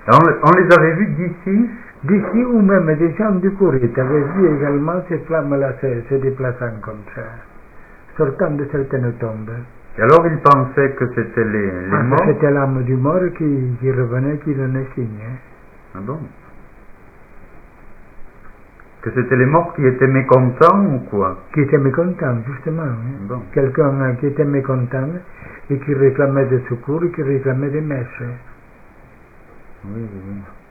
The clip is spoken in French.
On les avait vus d'ici. D'ici ou même des gens du courrier, tu avais vu également ces flammes-là se déplaçant comme ça, sortant de certaines tombes. Et alors ils pensaient que c'était les morts. C'était l'âme du mort qui revenait, qui donnait signe. Ah bon? Que c'était les morts qui étaient mécontents ou quoi? Qui étaient mécontents, justement. Hein. Bon. Quelqu'un qui était mécontent et qui réclamait des secours, qui réclamait des messes. Oui, oui.